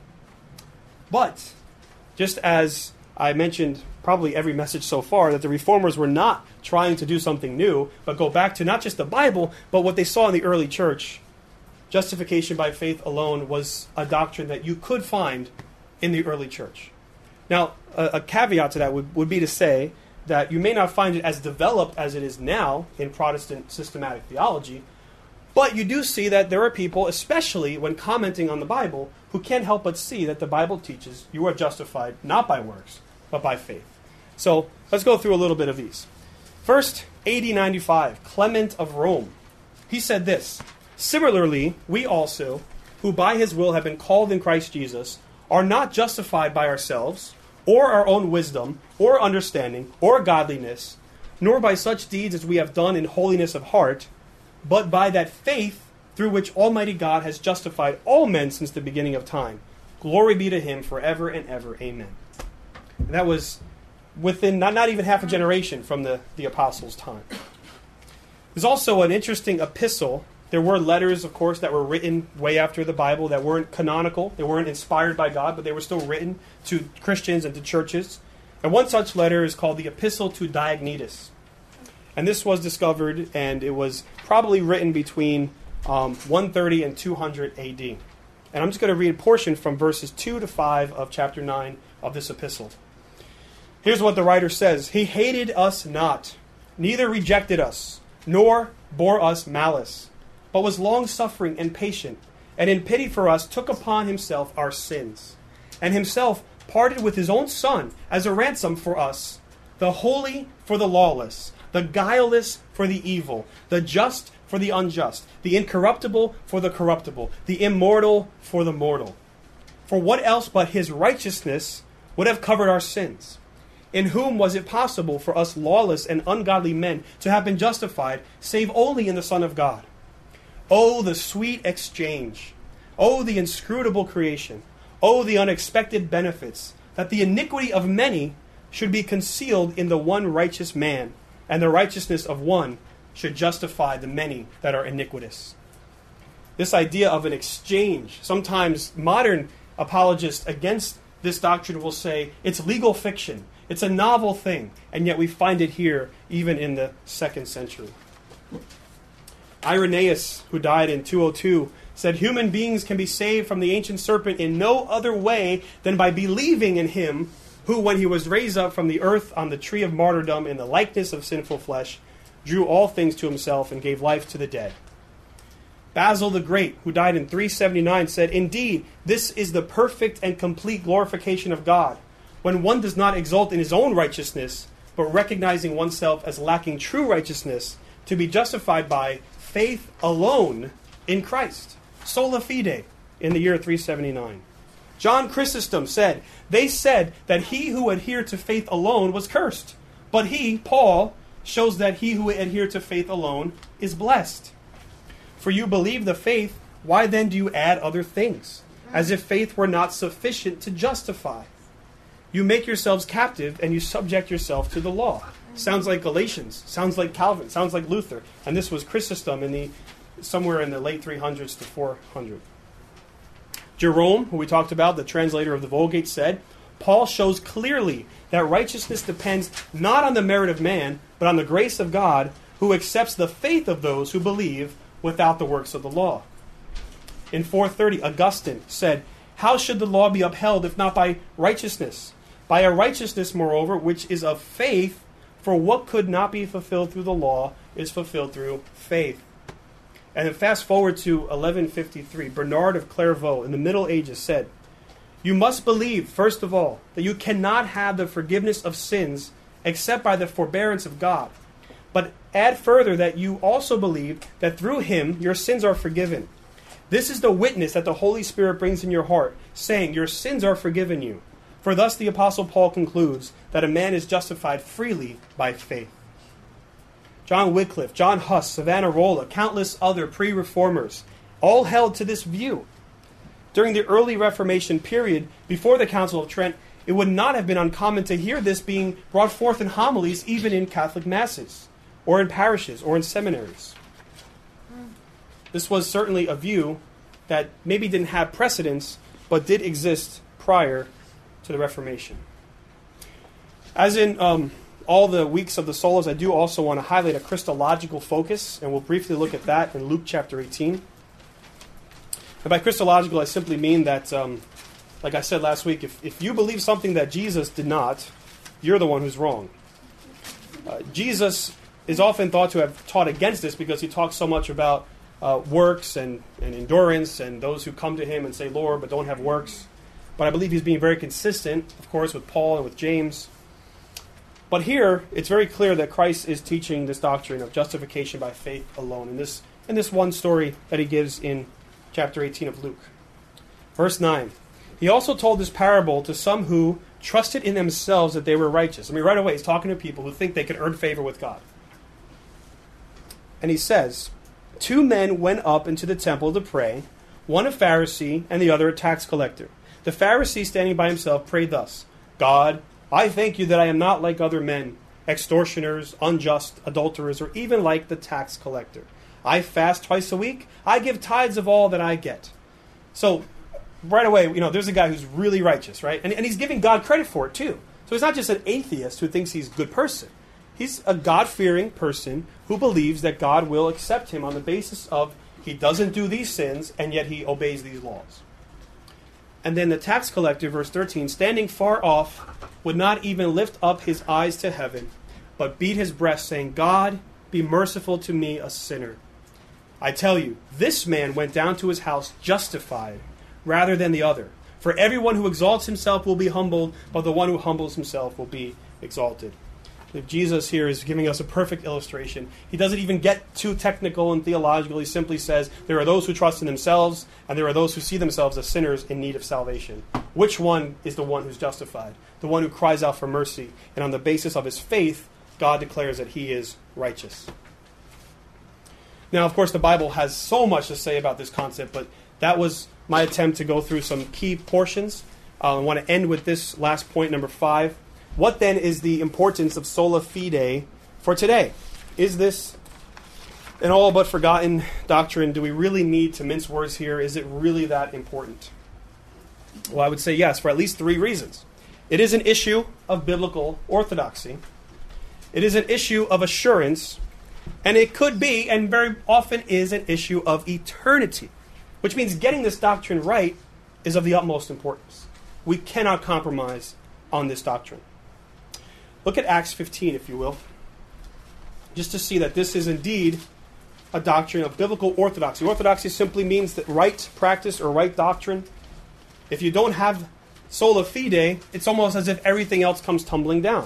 S1: But, just as I mentioned probably every message so far, that the Reformers were not trying to do something new, but go back to not just the Bible, but what they saw in the early church. Justification by faith alone was a doctrine that you could find in the early church. Now, a caveat to that would be to say that you may not find it as developed as it is now in Protestant systematic theology, but you do see that there are people, especially when commenting on the Bible, who can't help but see that the Bible teaches you are justified not by works, but by faith. So let's go through a little bit of these. First, AD 95, Clement of Rome. He said this, "Similarly, we also, who by his will have been called in Christ Jesus, are not justified by ourselves, or our own wisdom, or understanding, or godliness, nor by such deeds as we have done in holiness of heart, but by that faith through which Almighty God has justified all men since the beginning of time. Glory be to him forever and ever. Amen." And that was within not even half a generation from the apostles' time. There's also an interesting epistle. There were letters, of course, that were written way after the Bible that weren't canonical. They weren't inspired by God, but they were still written to Christians and to churches. And one such letter is called the Epistle to Diognetus. And this was discovered, and it was probably written between 130 and 200 AD. And I'm just going to read a portion from verses 2 to 5 of chapter 9 of this epistle. Here's what the writer says. "He hated us not, neither rejected us, nor bore us malice, but was long-suffering and patient, and in pity for us took upon himself our sins, and himself parted with his own Son as a ransom for us, the holy for the lawless, the guileless for the evil, the just for the unjust, the incorruptible for the corruptible, the immortal for the mortal. For what else but his righteousness would have covered our sins? In whom was it possible for us lawless and ungodly men to have been justified, save only in the Son of God? Oh, the sweet exchange! Oh, the inscrutable creation! Oh, the unexpected benefits, that the iniquity of many should be concealed in the one righteous man, and the righteousness of one should justify the many that are iniquitous." This idea of an exchange, sometimes modern apologists against this doctrine will say it's legal fiction. It's a novel thing, and yet we find it here even in the 2nd century. Irenaeus, who died in 202, said, "Human beings can be saved from the ancient serpent in no other way than by believing in him who, when he was raised up from the earth on the tree of martyrdom in the likeness of sinful flesh, drew all things to himself and gave life to the dead." Basil the Great, who died in 379, said, "Indeed, this is the perfect and complete glorification of God, when one does not exult in his own righteousness, but recognizing oneself as lacking true righteousness, to be justified by faith alone in Christ." Sola fide, in the year 379. John Chrysostom said, "They said that he who adhered to faith alone was cursed, but he, Paul, shows that he who adhered to faith alone is blessed. For you believe the faith, why then do you add other things, as if faith were not sufficient to justify? You make yourselves captive and you subject yourself to the law." Sounds like Galatians, sounds like Calvin, sounds like Luther. And this was Chrysostom somewhere in the late 300s to 400. Jerome, who we talked about, the translator of the Vulgate, said, "Paul shows clearly that righteousness depends not on the merit of man, but on the grace of God, who accepts the faith of those who believe without the works of the law." In 430, Augustine said, "How should the law be upheld if not by righteousness? By a righteousness, moreover, which is of faith, for what could not be fulfilled through the law is fulfilled through faith." And then fast forward to 1153, Bernard of Clairvaux in the Middle Ages said, "You must believe, first of all, that you cannot have the forgiveness of sins except by the forbearance of God. But add further that you also believe that through him your sins are forgiven. This is the witness that the Holy Spirit brings in your heart, saying, 'Your sins are forgiven you.' For thus the Apostle Paul concludes that a man is justified freely by faith." John Wycliffe, John Huss, Savonarola, countless other pre-reformers all held to this view. During the early Reformation period, before the Council of Trent, it would not have been uncommon to hear this being brought forth in homilies, even in Catholic masses, or in parishes, or in seminaries. This was certainly a view that maybe didn't have precedence, but did exist prior to the Reformation. As in all the weeks of the solas, I do also want to highlight a Christological focus, and we'll briefly look at that in Luke chapter 18. And by Christological, I simply mean that, like I said last week, if you believe something that Jesus did not, you're the one who's wrong. Jesus is often thought to have taught against this because he talks so much about works and endurance and those who come to him and say, "Lord," but don't have works. But I believe he's being very consistent, of course, with Paul and with James. But here, it's very clear that Christ is teaching this doctrine of justification by faith alone in this one story that he gives in chapter 18 of Luke. Verse 9, "He also told this parable to some who trusted in themselves that they were righteous." I mean, right away, he's talking to people who think they can earn favor with God. And he says, "Two men went up into the temple to pray, one a Pharisee and the other a tax collector. The Pharisee, standing by himself, prayed thus, 'God, I thank you that I am not like other men, extortioners, unjust, adulterers, or even like the tax collector. I fast twice a week. I give tithes of all that I get.'" So right away, there's a guy who's really righteous, right? And he's giving God credit for it too. So he's not just an atheist who thinks he's a good person. He's a God-fearing person who believes that God will accept him on the basis of he doesn't do these sins and yet he obeys these laws. And then the tax collector, verse 13, standing far off, would not even lift up his eyes to heaven, but beat his breast, saying, "God, be merciful to me, a sinner. I tell you, this man went down to his house justified rather than the other. For everyone who exalts himself will be humbled, but the one who humbles himself will be exalted." If Jesus here is giving us a perfect illustration. He doesn't even get too technical and theological. He simply says there are those who trust in themselves, and there are those who see themselves as sinners in need of salvation. Which one is the one who's justified? The one who cries out for mercy. And on the basis of his faith, God declares that he is righteous. Now, of course, the Bible has so much to say about this concept, but that was my attempt to go through some key portions. I want to end with this last point, number 5. What then is the importance of sola fide for today? Is this an all but forgotten doctrine? Do we really need to mince words here? Is it really that important? Well, I would say yes, for at least 3 reasons. It is an issue of biblical orthodoxy. It is an issue of assurance. And it could be, and very often is, an issue of eternity, which means getting this doctrine right is of the utmost importance. We cannot compromise on this doctrine. Look at Acts 15, if you will, just to see that this is indeed a doctrine of biblical orthodoxy. Orthodoxy simply means that right practice or right doctrine. If you don't have sola fide, it's almost as if everything else comes tumbling down.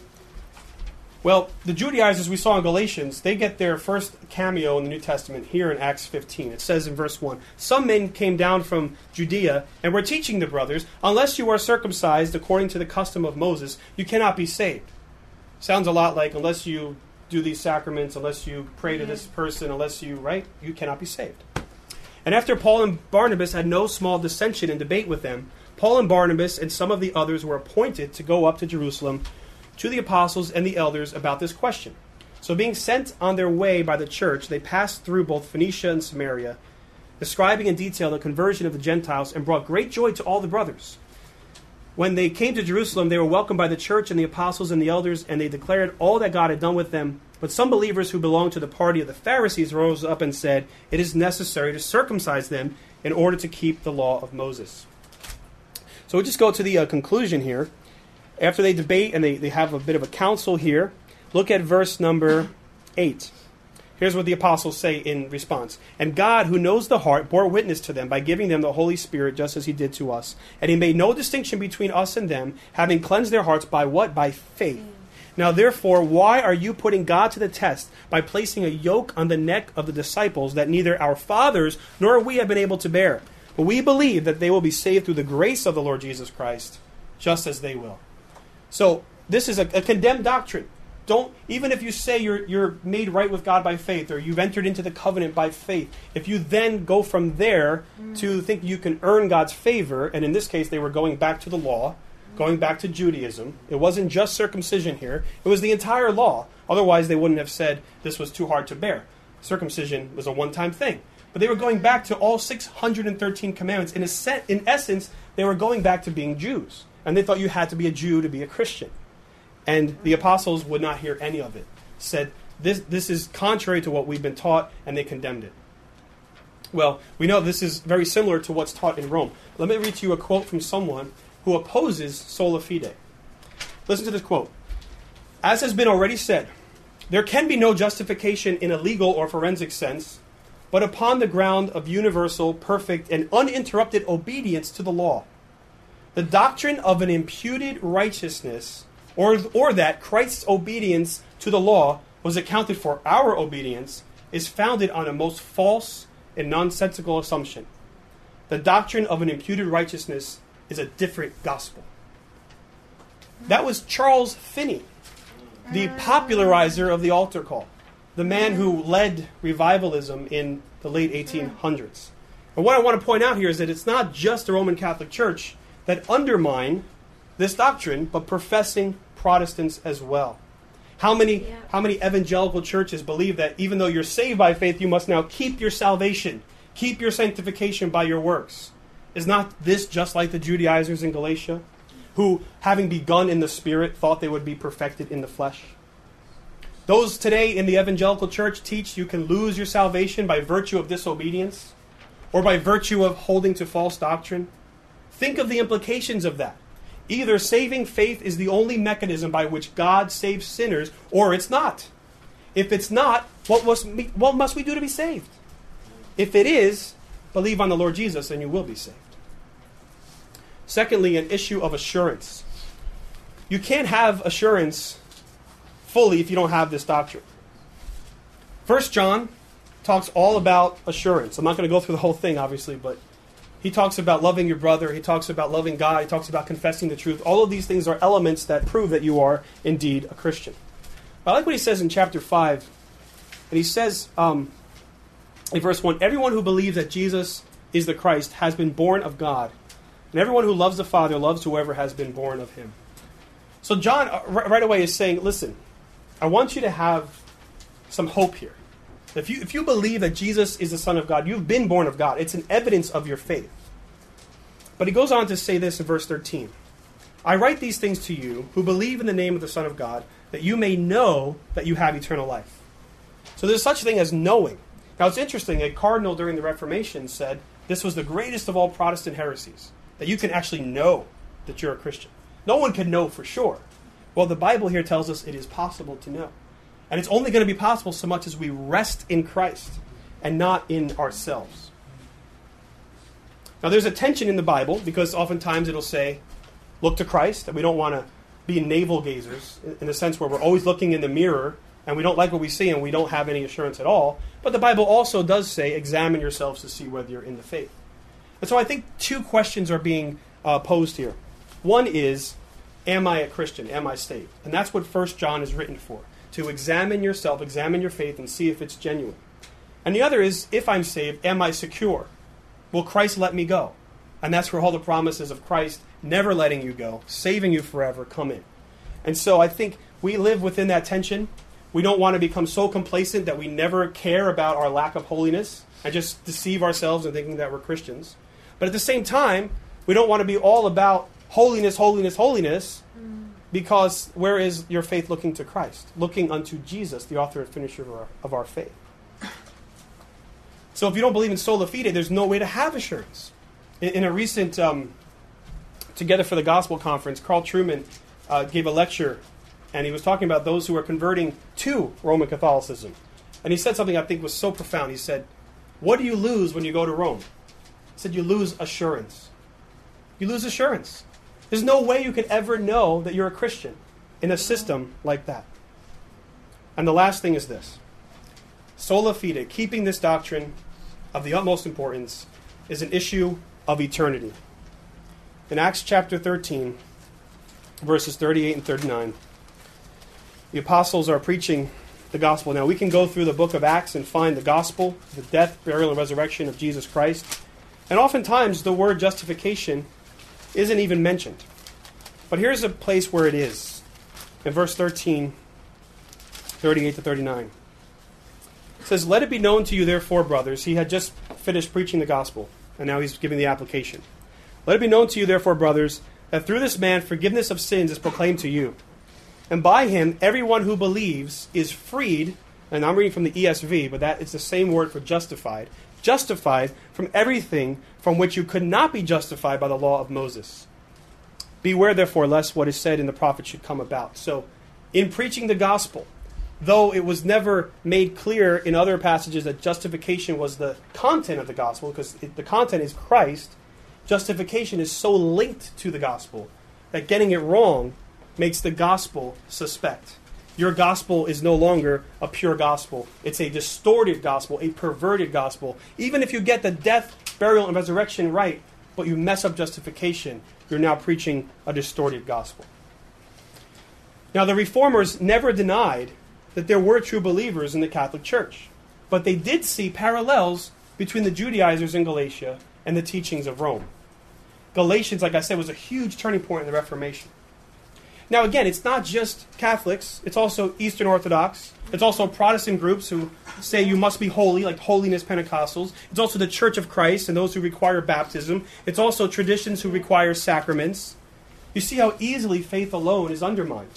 S1: Well, the Judaizers we saw in Galatians, they get their first cameo in the New Testament here in Acts 15. It says in verse 1, "Some men came down from Judea and were teaching the brothers, unless you are circumcised according to the custom of Moses, you cannot be saved." Sounds a lot like unless you do these sacraments, unless you pray to this person, unless you, right, you cannot be saved. And after Paul and Barnabas had no small dissension and debate with them, Paul and Barnabas and some of the others were appointed to go up to Jerusalem to the apostles and the elders about this question. So being sent on their way by the church, they passed through both Phoenicia and Samaria, describing in detail the conversion of the Gentiles, and brought great joy to all the brothers. When they came to Jerusalem, they were welcomed by the church and the apostles and the elders, and they declared all that God had done with them. But some believers who belonged to the party of the Pharisees rose up and said, "It is necessary to circumcise them in order to keep the law of Moses." So we just go to the conclusion here. After they debate and they have a bit of a council here, look at verse number 8. Here's what the apostles say in response. "And God, who knows the heart, bore witness to them by giving them the Holy Spirit, just as he did to us. And he made no distinction between us and them, having cleansed their hearts by" what? "By faith. Now therefore, why are you putting God to the test by placing a yoke on the neck of the disciples that neither our fathers nor we have been able to bear? But we believe that they will be saved through the grace of the Lord Jesus Christ, just as they will." So this is a condemned doctrine. Don't, even if you say you're made right with God by faith, or you've entered into the covenant by faith, if you then go from there to think you can earn God's favor, and in this case they were going back to the law, going back to Judaism. It wasn't just circumcision here. It was the entire law. Otherwise they wouldn't have said this was too hard to bear. Circumcision was a one-time thing. But they were going back to all 613 commandments. In essence, they were going back to being Jews. And they thought you had to be a Jew to be a Christian. And the apostles would not hear any of it. Said, this is contrary to what we've been taught, and they condemned it. Well, we know this is very similar to what's taught in Rome. Let me read to you a quote from someone who opposes sola fide. Listen to this quote. "As has been already said, there can be no justification in a legal or forensic sense, but upon the ground of universal, perfect, and uninterrupted obedience to the law. The doctrine of an imputed righteousness, or that Christ's obedience to the law was accounted for our obedience, is founded on a most false and nonsensical assumption. The doctrine of an imputed righteousness is a different gospel." That was Charles Finney, the popularizer of the altar call, the man who led revivalism in the late 1800s. And what I want to point out here is that it's not just the Roman Catholic Church that undermine this doctrine, but professing Protestants as well. How many evangelical churches believe that even though you're saved by faith, you must now keep your salvation, keep your sanctification by your works? Is not this just like the Judaizers in Galatia, who, having begun in the Spirit, thought they would be perfected in the flesh? Those today in the evangelical church teach you can lose your salvation by virtue of disobedience, or by virtue of holding to false doctrine. Think of the implications of that. Either saving faith is the only mechanism by which God saves sinners, or it's not. If it's not, what must we do to be saved? If it is, believe on the Lord Jesus and you will be saved. Secondly, an issue of assurance. You can't have assurance fully if you don't have this doctrine. 1 John talks all about assurance. I'm not going to go through the whole thing, obviously, but he talks about loving your brother. He talks about loving God. He talks about confessing the truth. All of these things are elements that prove that you are indeed a Christian. I like what he says in chapter 5. And he says in verse 1, "Everyone who believes that Jesus is the Christ has been born of God. And everyone who loves the Father loves whoever has been born of him." So John right away is saying, listen, I want you to have some hope here. If you believe that Jesus is the Son of God, you've been born of God. It's an evidence of your faith. But he goes on to say this in verse 13. I write these things to you who believe in the name of the Son of God, that you may know that you have eternal life. So there's such a thing as knowing. Now it's interesting, a cardinal during the Reformation said this was the greatest of all Protestant heresies, that you can actually know that you're a Christian. No one can know for sure. Well, the Bible here tells us it is possible to know. And it's only going to be possible so much as we rest in Christ and not in ourselves. Now there's a tension in the Bible, because oftentimes it'll say, look to Christ, and we don't want to be navel gazers in the sense where we're always looking in the mirror and we don't like what we see and we don't have any assurance at all. But the Bible also does say, examine yourselves to see whether you're in the faith. And so I think two questions are being posed here. One is, am I a Christian? Am I saved? And that's what 1 John is written for, to examine yourself, examine your faith, and see if it's genuine. And the other is, if I'm saved, am I secure? Will Christ let me go? And that's where all the promises of Christ never letting you go, saving you forever, come in. And so I think we live within that tension. We don't want to become so complacent that we never care about our lack of holiness and just deceive ourselves in thinking that we're Christians. But at the same time, we don't want to be all about holiness, holiness, holiness, because where is your faith looking to Christ? Looking unto Jesus, the author and finisher of our faith. So if you don't believe in sola fide, there's no way to have assurance. In a recent Together for the Gospel conference, Carl Trueman gave a lecture, and he was talking about those who are converting to Roman Catholicism. And he said something I think was so profound. He said, what do you lose when you go to Rome? He said, you lose assurance. You lose assurance. There's no way you could ever know that you're a Christian in a system like that. And the last thing is this. Sola fide, keeping this doctrine of the utmost importance, is an issue of eternity. In Acts chapter 13, verses 38 and 39, the apostles are preaching the gospel. Now, we can go through the book of Acts and find the gospel, the death, burial, and resurrection of Jesus Christ. And oftentimes, the word justification isn't even mentioned. But here's a place where it is. In verse 13, 38 to 39. It says, let it be known to you, therefore, brothers. He had just finished preaching the gospel, and now he's giving the application. Let it be known to you, therefore, brothers, that through this man forgiveness of sins is proclaimed to you. And by him, everyone who believes is freed, and I'm reading from the ESV, but that is the same word for justified, justified from everything from which you could not be justified by the law of Moses. Beware, therefore, lest what is said in the prophet should come about. So, in preaching the gospel, though it was never made clear in other passages that justification was the content of the gospel, because the content is Christ, justification is so linked to the gospel that getting it wrong makes the gospel suspect. Your gospel is no longer a pure gospel. It's a distorted gospel, a perverted gospel. Even if you get the death, burial, and resurrection right, but you mess up justification, you're now preaching a distorted gospel. Now, the Reformers never denied that there were true believers in the Catholic Church, but they did see parallels between the Judaizers in Galatia and the teachings of Rome. Galatians, like I said, was a huge turning point in the Reformation. Now, again, it's not just Catholics. It's also Eastern Orthodox. It's also Protestant groups who say you must be holy, like Holiness Pentecostals. It's also the Church of Christ and those who require baptism. It's also traditions who require sacraments. You see how easily faith alone is undermined.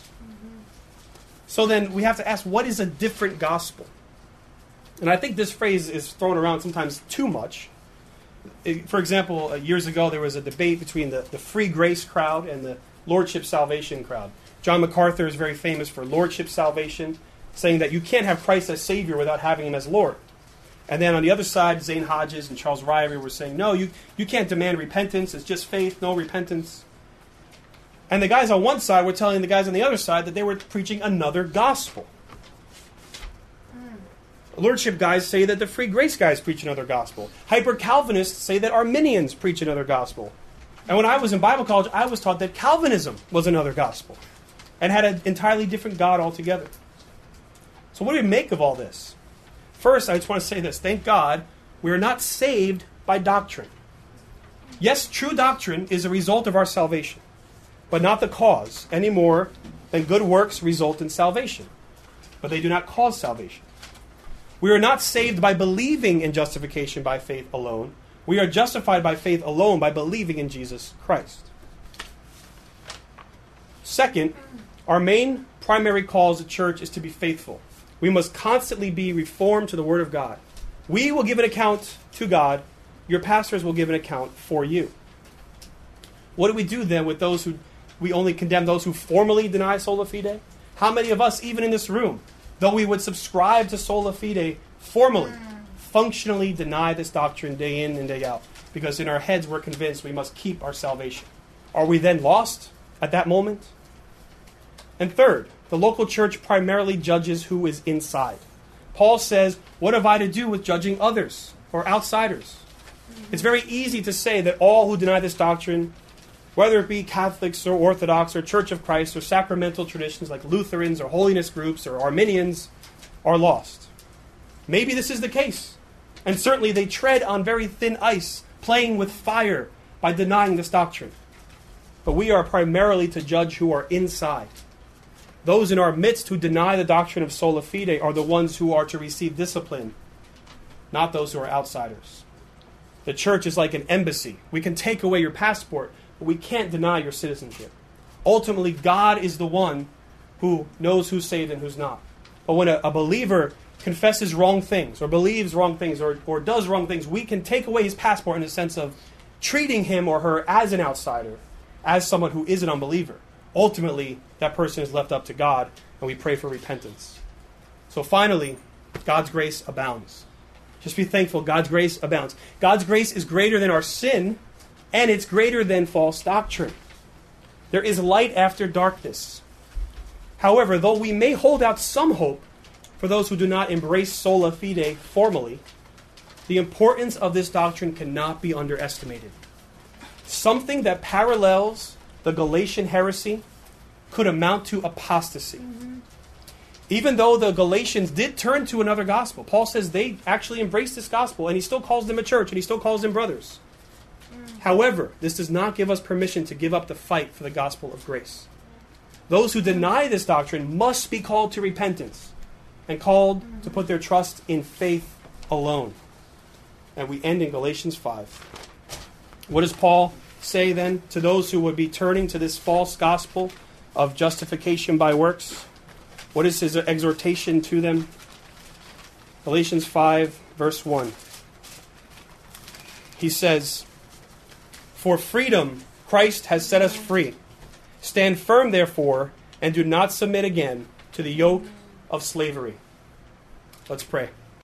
S1: So then we have to ask, what is a different gospel? And I think this phrase is thrown around sometimes too much. For example, years ago there was a debate between the free grace crowd and the Lordship salvation crowd. John MacArthur is very famous for Lordship salvation, saying that you can't have Christ as Savior without having Him as Lord. And then on the other side, Zane Hodges and Charles Ryrie were saying, no, you can't demand repentance. It's just faith, no repentance. And the guys on one side were telling the guys on the other side that they were preaching another gospel. Lordship guys say that the free grace guys preach another gospel. Hyper-Calvinists say that Arminians preach another gospel. And when I was in Bible college, I was taught that Calvinism was another gospel and had an entirely different God altogether. So what do we make of all this? First, I just want to say this. Thank God we are not saved by doctrine. Yes, true doctrine is a result of our salvation, but not the cause, any more than good works result in salvation. But they do not cause salvation. We are not saved by believing in justification by faith alone. We are justified by faith alone by believing in Jesus Christ. Second, our main primary call as a church is to be faithful. We must constantly be reformed to the Word of God. We will give an account to God. Your pastors will give an account for you. What do we do then with those who, we only condemn those who formally deny sola fide? How many of us, even in this room, though we would subscribe to sola fide formally, functionally deny this doctrine day in and day out? Because in our heads we're convinced we must keep our salvation. Are we then lost at that moment? And third, the local church primarily judges who is inside. Paul says, what have I to do with judging others or outsiders? It's very easy to say that all who deny this doctrine, whether it be Catholics or Orthodox or Church of Christ or sacramental traditions like Lutherans or holiness groups or Arminians, are lost. Maybe this is the case. And certainly they tread on very thin ice, playing with fire by denying this doctrine. But we are primarily to judge who are inside. Those in our midst who deny the doctrine of sola fide are the ones who are to receive discipline, not those who are outsiders. The church is like an embassy. We can take away your passport, but we can't deny your citizenship. Ultimately, God is the one who knows who's saved and who's not. But when a believer confesses wrong things or believes wrong things or does wrong things, we can take away his passport in the sense of treating him or her as an outsider, as someone who is an unbeliever. Ultimately, that person is left up to God, and we pray for repentance. So finally, God's grace abounds. Just be thankful, God's grace abounds. God's grace is greater than our sin, and it's greater than false doctrine. There is light after darkness. However, though we may hold out some hope for those who do not embrace sola fide formally, the importance of this doctrine cannot be underestimated. Something that parallels the Galatian heresy could amount to apostasy. Even though the Galatians did turn to another gospel, Paul says they actually embraced this gospel, and he still calls them a church, and he still calls them brothers. However, this does not give us permission to give up the fight for the gospel of grace. Those who deny this doctrine must be called to repentance and called to put their trust in faith alone. And we end in Galatians 5. What does Paul say then to those who would be turning to this false gospel of justification by works? What is his exhortation to them? Galatians 5, verse 1. He says, "For freedom Christ has set us free. Stand firm, therefore, and do not submit again to the yoke of slavery." Let's pray.